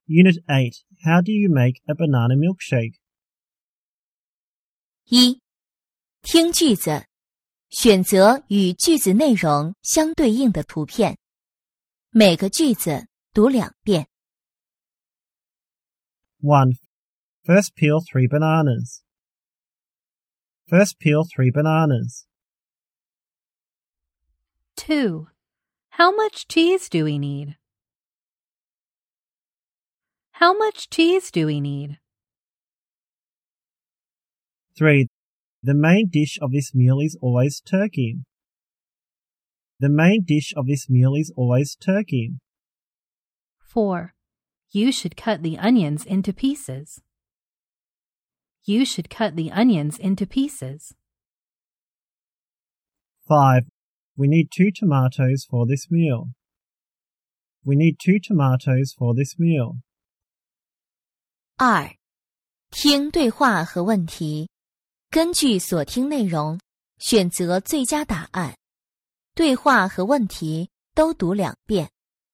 Unit 8. How do you make a banana milkshake? 1. 听句子，选择与句子内容相对应的图片，每个句子读2遍。 1. First peel 3 bananas. First peel 3 bananas. 2. How much cheese do we need? How much cheese do we need? 3. The main dish of this meal is always turkey. The main dish of this meal is always turkey. 4. You should cut the onions into pieces. You should cut the onions into pieces. 5. We need 2 tomatoes for this meal. We need 2 tomatoes for this meal. 2. 听对话和问题，根据所听内容选择最佳答案。对话和问题都读2遍。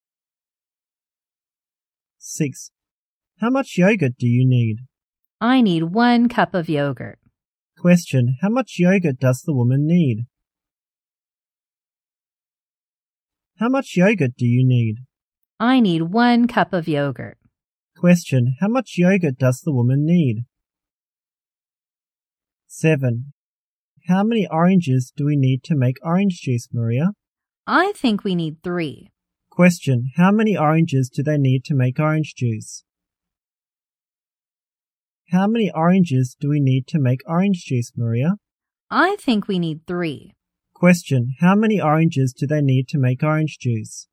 6. How much yogurt do you need? I need 1 cup of yogurt. Question. How much yogurt does the woman need? How much yogurt do you need? I need 1 cup of yogurt. Question. How much yogurt does the woman need? 7. How many oranges do we need to make orange juice, Maria? I think we need 3. Question. How many oranges do they need to make orange juice? How many oranges do we need to make orange juice, Maria? I think we need 3. Question. How many oranges do they need to make orange juice?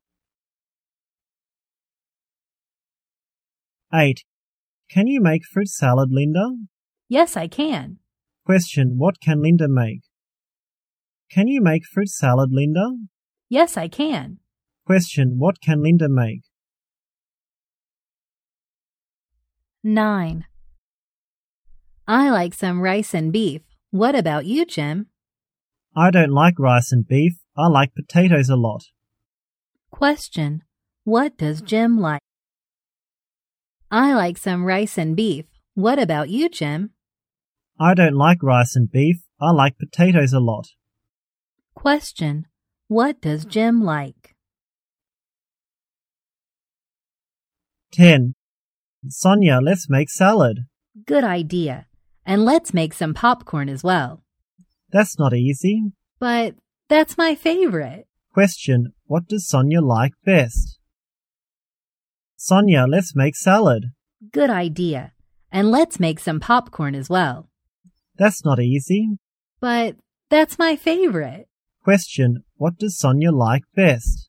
8. Can you make fruit salad, Linda? Yes, I can. Question. What can Linda make? Can you make fruit salad, Linda? Yes, I can. Question. What can Linda make? 9. I like some rice and beef. What about you, Jim? I don't like rice and beef. I like potatoes a lot. Question. What does Jim like? I like some rice and beef. What about you, Jim? I don't like rice and beef. I like potatoes a lot. Question. What does Jim like? 10. Sonia, let's make salad. Good idea. And let's make some popcorn as well. That's not easy. But that's my favorite. Question. What does Sonia like best? Sonia, let's make salad. Good idea. And let's make some popcorn as well. That's not easy. But that's my favorite. Question. What does Sonia like best?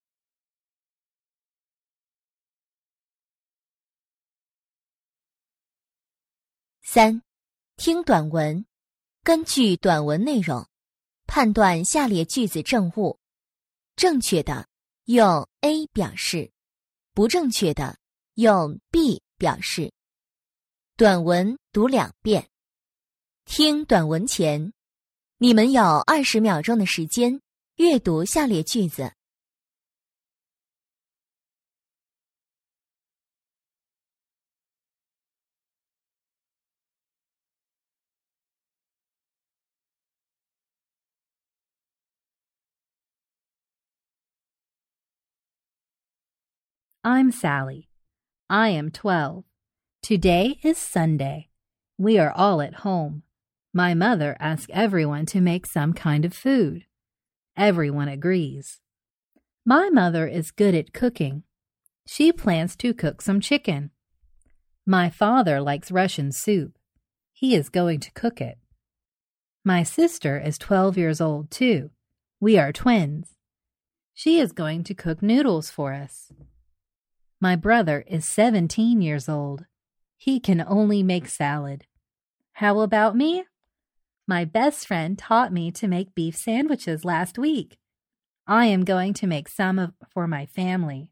3. 听短文，根据短文内容，判断下列句子正误。正确的用 A 表示，不正确的用 B 表示。短文读2遍。听短文前，你们有20秒钟的时间阅读下列句子。 I'm Sally. I am 12. Today is Sunday. We are all at home. My mother asked everyone to make some kind of food. Everyone agrees. My mother is good at cooking. She plans to cook some chicken. My father likes Russian soup. He is going to cook it. My sister is 12 years old too. We are twins. She is going to cook noodles for us. My brother is 17 years old. He can only make salad. How about me? My best friend taught me to make beef sandwiches last week. I am going to make some for my family.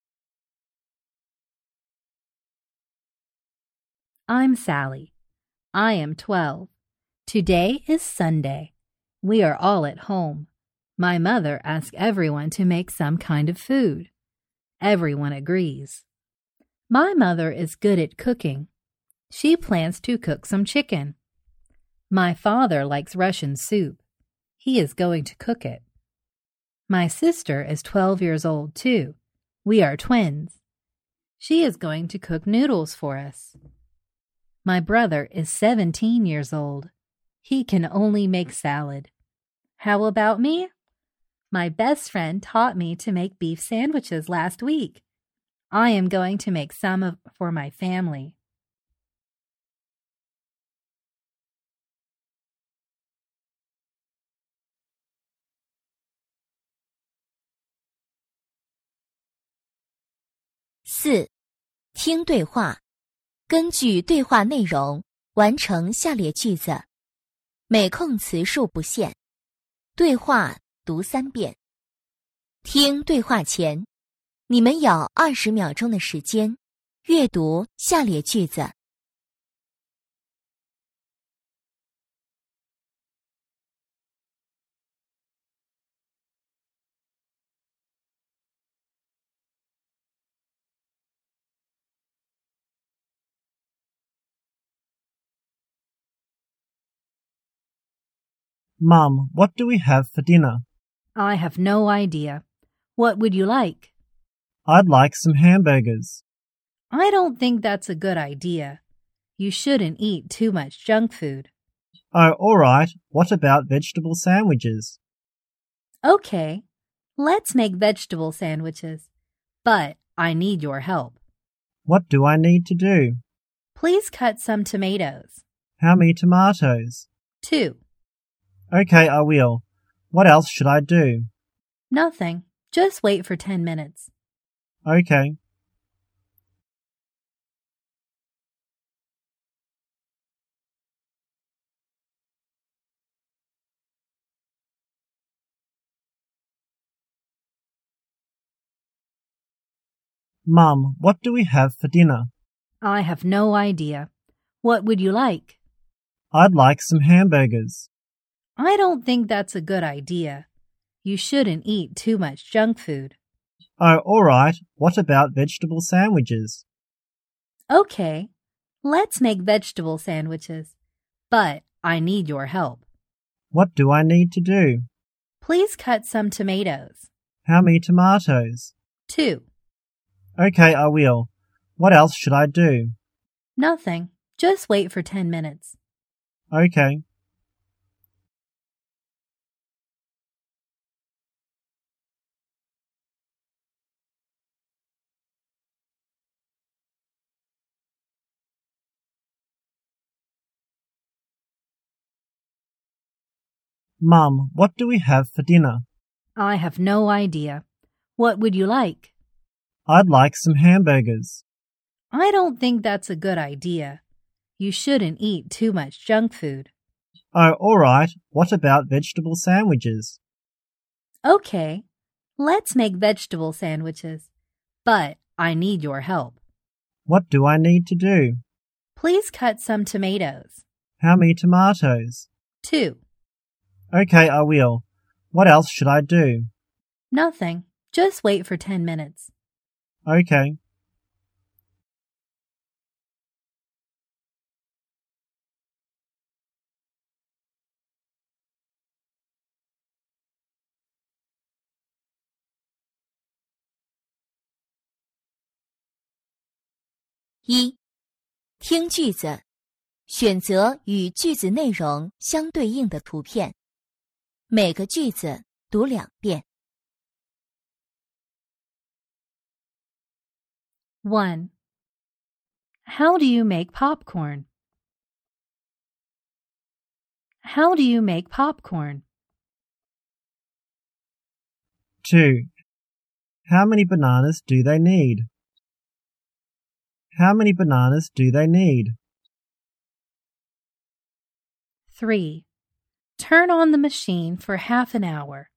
I'm Sally. I am 12. Today is Sunday. We are all at home. My mother asked everyone to make some kind of food. Everyone agrees. My mother is good at cooking. She plans to cook some chicken. My father likes Russian soup. He is going to cook it. My sister is 12 years old too. We are twins. She is going to cook noodles for us. My brother is 17 years old. He can only make salad. How about me? My best friend taught me to make beef sandwiches last week. I am going to make some for my family. 4. 听对话，根据对话内容完成下列句子，每空词数不限。对话读3遍。听对话前，你们有20秒钟的时间阅读下列句子。 Mum, what do we have for dinner? I have no idea. What would you like? I'd like some hamburgers. I don't think that's a good idea. You shouldn't eat too much junk food. Oh, all right. What about vegetable sandwiches? Okay, let's make vegetable sandwiches. But I need your help. What do I need to do? Please cut some tomatoes. How many tomatoes? 2. Okay, I will. What else should I do? Nothing. Just wait for 10 minutes. Okay. Mum, what do we have for dinner? I have no idea. What would you like? I'd like some hamburgers. I don't think that's a good idea. You shouldn't eat too much junk food. Oh, all right. What about vegetable sandwiches? Okay, let's make vegetable sandwiches. But I need your help. What do I need to do? Please cut some tomatoes. How many tomatoes? 2. Okay, I will. What else should I do? Nothing. Just wait for 10 minutes. Okay. Mum, what do we have for dinner? I have no idea. What would you like? I'd like some hamburgers. I don't think that's a good idea. You shouldn't eat too much junk food. Oh, all right. What about vegetable sandwiches? Okay, let's make vegetable sandwiches. But I need your help. What do I need to do? Please cut some tomatoes. How many tomatoes? 2. Okay, I will. What else should I do? Nothing. Just wait for 10 minutes. Okay. 1. 听句子，选择与句子内容相对应的图片，每个句子读2遍。 1. How do you make popcorn? How do you make popcorn? 2. How many bananas do they need? How many bananas do they need? 3. Turn on the machine for half an hour.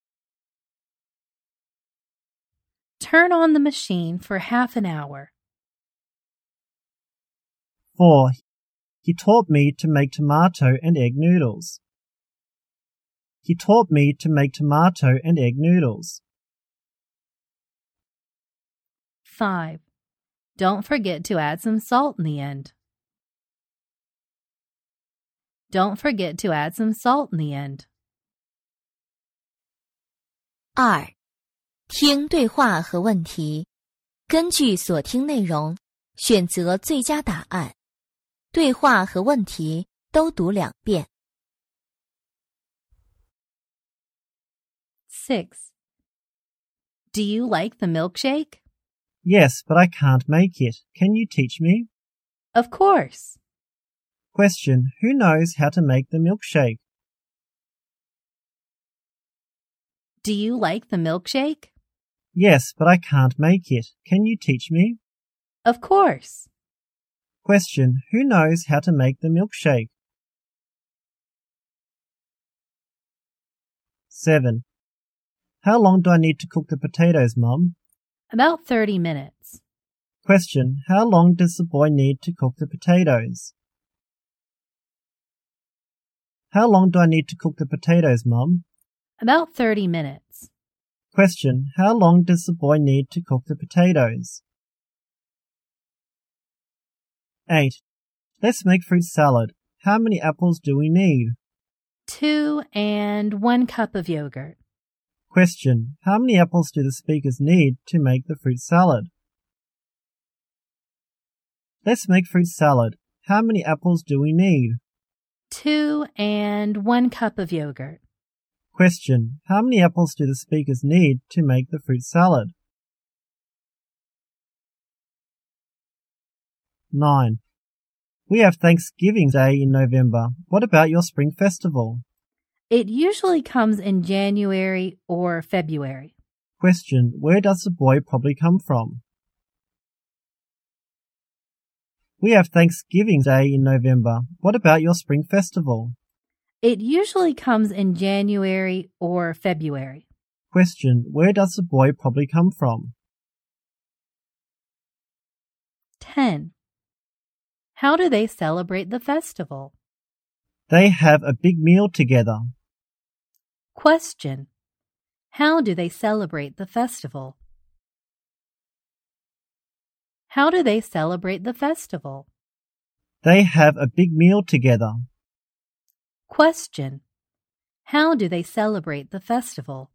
Turn on the machine for half an hour. 4. He taught me to make tomato and egg noodles. He taught me to make tomato and egg noodles. 5. Don't forget to add some salt in the end. Don't forget to add some salt in the end. 2. 听对话和问题，根据所听内容，选择最佳答案。对话和问题都读2遍。 6. Do you like the milkshake? Yes, but I can't make it. Can you teach me? Of course. Question. Who knows how to make the milkshake? Do you like the milkshake? Yes, but I can't make it. Can you teach me? Of course. Question. Who knows how to make the milkshake? 7. How long do I need to cook the potatoes, Mum? About 30 minutes. Question. How long does the boy need to cook the potatoes? How long do I need to cook the potatoes, Mum? About 30 minutes. Question. How long does the boy need to cook the potatoes? 8. Let's make fruit salad. How many apples do we need? 2 and 1 cup of yogurt. Question. How many apples do the speakers need to make the fruit salad? Let's make fruit salad. How many apples do we need? 2 and 1 cup of yogurt. Question. How many apples do the speakers need to make the fruit salad? 9. We have Thanksgiving Day in November. What about your spring festival? It usually comes in January or February. Question. Where does the boy probably come from? We have Thanksgiving Day in November. What about your spring festival? It usually comes in January or February. Question. Where does the boy probably come from? 10. How do they celebrate the festival? They have a big meal together. Question. How do they celebrate the festival? How do they celebrate the festival? They have a big meal together. Question. How do they celebrate the festival?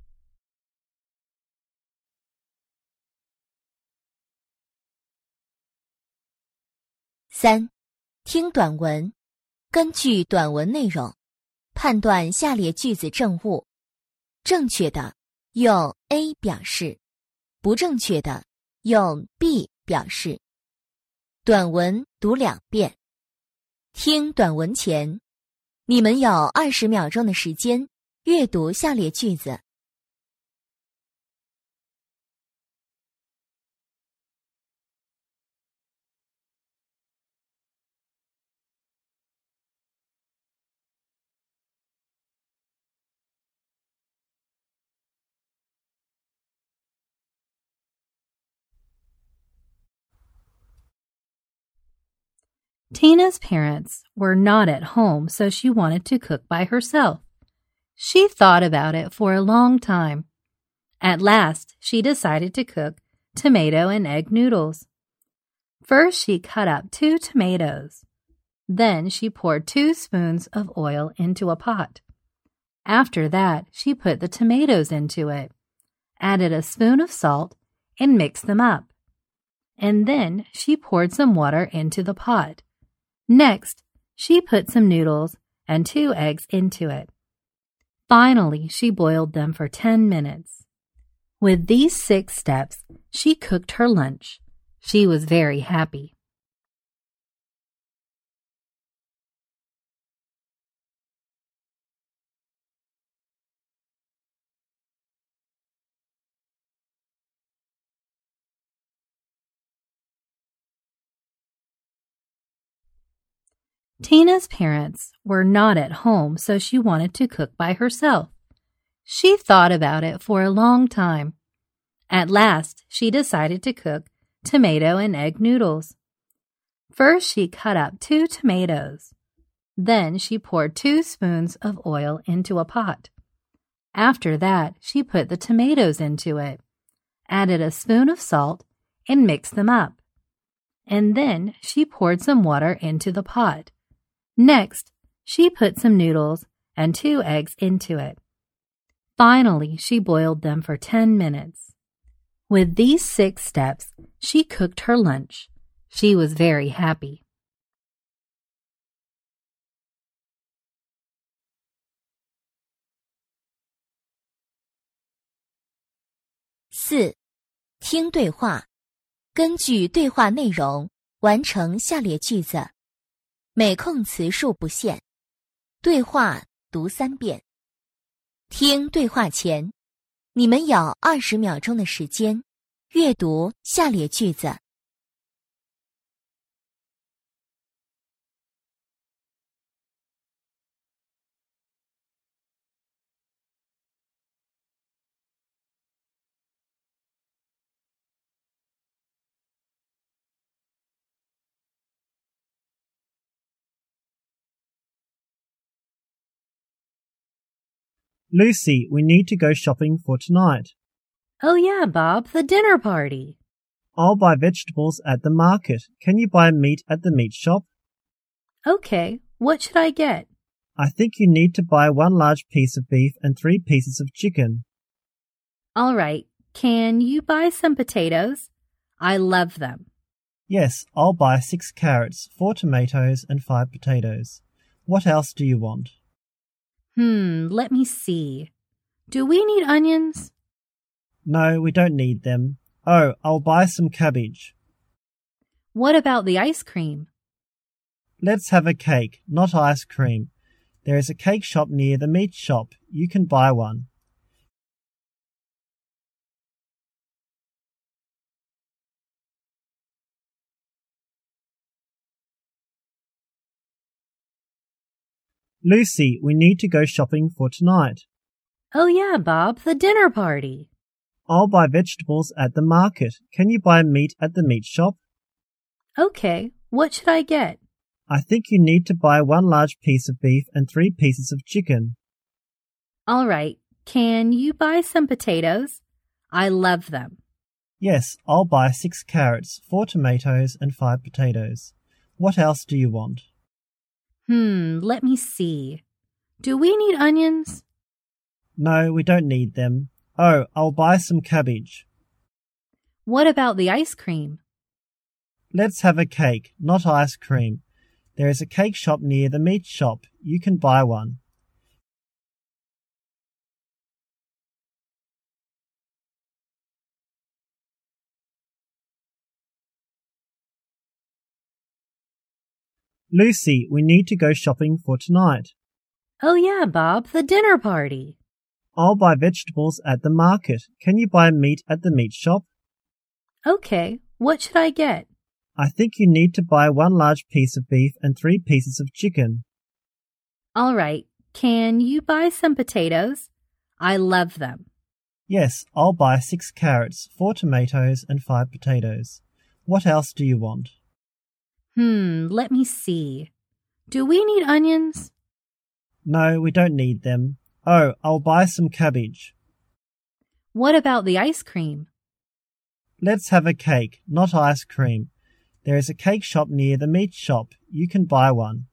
3. 听短文，根据短文内容，判断下列句子正误。正确的用 A 表示，不正确的用 B 表示。短文读2遍。听短文前，你们有20秒钟的时间阅读下列句子。 Tina's parents were not at home, so she wanted to cook by herself. She thought about it for a long time. At last, she decided to cook tomato and egg noodles. First, she cut up 2 tomatoes. Then she poured 2 spoons of oil into a pot. After that, she put the tomatoes into it, added a spoon of salt, and mixed them up. And then she poured some water into the pot. Next, she put some noodles and 2 eggs into it. Finally, she boiled them for 10 minutes. With these 6 steps, she cooked her lunch. She was very happy. Tina's parents were not at home, so she wanted to cook by herself. She thought about it for a long time. At last, she decided to cook tomato and egg noodles. First, she cut up 2 tomatoes. Then she poured 2 spoons of oil into a pot. After that, she put the tomatoes into it, added a spoon of salt, and mixed them up. And then she poured some water into the pot. Next, she put some noodles and 2 eggs into it. Finally, she boiled them for 10 minutes. With these 6 steps, she cooked her lunch. She was very happy. 4. 听对话，根据对话内容完成下列句子，每空词数不限。对话读3遍。听对话前，你们有20秒钟的时间阅读下列句子。 Lucy, we need to go shopping for tonight. Oh yeah, Bob, the dinner party. I'll buy vegetables at the market. Can you buy meat at the meat shop? Okay, what should I get? I think you need to buy 1 large piece of beef and 3 pieces of chicken. All right, can you buy some potatoes? I love them. Yes, I'll buy 6 carrots, 4 tomatoes and 5 potatoes. What else do you want? Let me see. Do we need onions? No, we don't need them. Oh, I'll buy some cabbage. What about the ice cream? Let's have a cake, not ice cream. There is a cake shop near the meat shop. You can buy one. Lucy, we need to go shopping for tonight. Oh yeah, Bob, the dinner party. I'll buy vegetables at the market. Can you buy meat at the meat shop? Okay, what should I get? I think you need to buy 1 large piece of beef and 3 pieces of chicken. All right, can you buy some potatoes? I love them. Yes, I'll buy 6 carrots, 4 tomatoes and 5 potatoes. What else do you want? Let me see. Do we need onions? No, we don't need them. Oh, I'll buy some cabbage. What about the ice cream? Let's have a cake, not ice cream. There is a cake shop near the meat shop. You can buy one. Lucy, we need to go shopping for tonight. Oh yeah, Bob, the dinner party. I'll buy vegetables at the market. Can you buy meat at the meat shop? Okay, what should I get? I think you need to buy 1 large piece of beef and 3 pieces of chicken. All right, can you buy some potatoes? I love them. Yes, I'll buy 6 carrots, 4 tomatoes and 5 potatoes. What else do you want? Let me see. Do we need onions? No, we don't need them. Oh, I'll buy some cabbage. What about the ice cream? Let's have a cake, not ice cream. There is a cake shop near the meat shop. You can buy one.